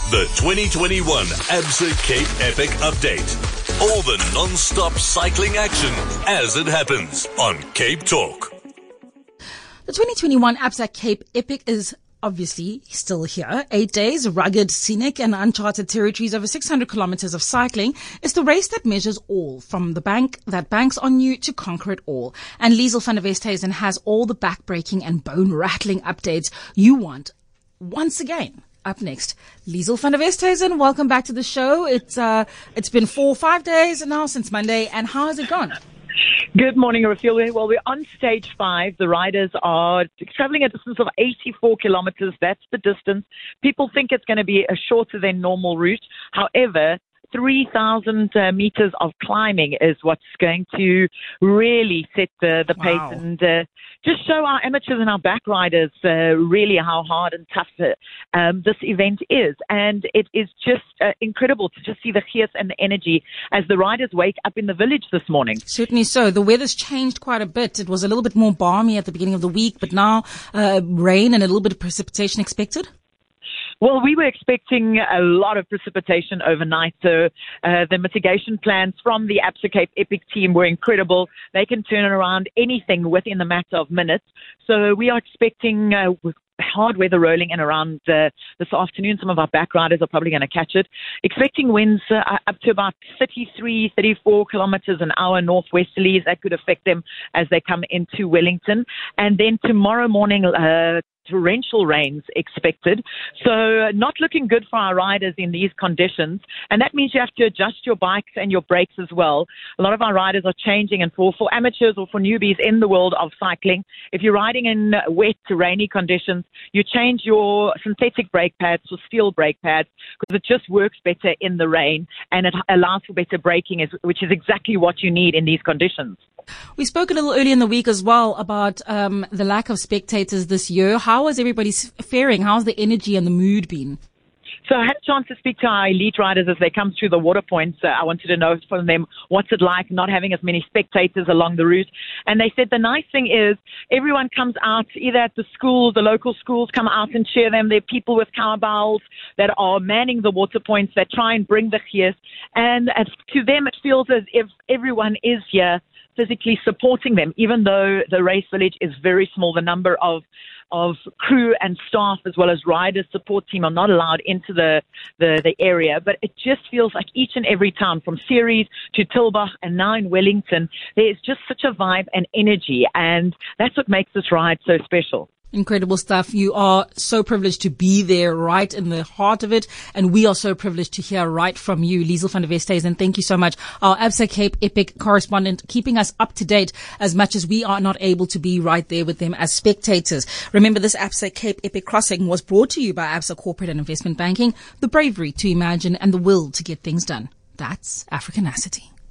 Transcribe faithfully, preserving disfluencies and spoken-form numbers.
The twenty twenty-one Absa Cape Epic Update. All the non-stop cycling action as it happens on Cape Talk. The twenty twenty-one Absa Cape Epic is obviously still here. Eight days, rugged, scenic and uncharted territories, over six hundred kilometers of cycling. It's the race that measures all, from the bank that banks on you to conquer it all. And Liesl van der Westhuizen has all the back-breaking and bone-rattling updates you want once again. Up next, Liesl van der Westhuizen, welcome back to the show. It's uh, it's been four or five days now since Monday, and how has it gone? Good morning, Rafiel. Well, we're on stage five. The riders are traveling a distance of eighty-four kilometers. That's the distance. People think it's going to be a shorter than normal route. However, three thousand uh, meters of climbing is what's going to really set the, the pace Wow. and uh, just show our amateurs and our back riders uh, really how hard and tough uh, um, this event is. And it is just uh, incredible to just see the gees and the energy as the riders wake up in the village this morning. Certainly so. The weather's changed quite a bit. It was a little bit more balmy at the beginning of the week, but now uh, rain and a little bit of precipitation expected. Well, we were expecting a lot of precipitation overnight. So uh, the mitigation plans from the Absa Cape Epic team were incredible. They can turn around anything within a matter of minutes. So we are expecting uh, with hard weather rolling in around uh, this afternoon. Some of our back riders are probably going to catch it. Expecting winds uh, up to about thirty-three, thirty-four kilometers an hour northwesterlies. That could affect them as they come into Wellington. And then tomorrow morning, uh, torrential rains expected. So not looking good for our riders in these conditions. And that means you have to adjust your bikes and your brakes as well. A lot of our riders are changing, and for, for amateurs or for newbies in the world of cycling, if you're riding in wet, rainy conditions, you change your synthetic brake pads for steel brake pads because it just works better in the rain and it allows for better braking, which is exactly what you need in these conditions. We spoke a little earlier in the week as well about um, the lack of spectators this year. How is everybody faring? How's the energy and the mood been? So I had a chance to speak to our elite riders as they come through the water points. Uh, I wanted to know from them what's it like not having as many spectators along the route. And they said the nice thing is everyone comes out, either at the schools, the local schools come out and cheer them. There are people with cowbells that are manning the water points that try and bring the gees. And as, to them it feels as if everyone is here physically supporting them, even though the race village is very small. The number of of crew and staff as well as riders support team are not allowed into the, the, the area. But it just feels like each and every town, from Ceres to Tilbach and now in Wellington, there's just such a vibe and energy. And that's what makes this ride so special. Incredible stuff. You are so privileged to be there right in the heart of it. And we are so privileged to hear right from you, Liesl van der Westhuizen. Thank you so much. Our Absa Cape Epic correspondent, keeping us up to date as much as we are not able to be right there with them as spectators. Remember, this Absa Cape Epic crossing was brought to you by Absa Corporate and Investment Banking, the bravery to imagine and the will to get things done. That's Africanacity.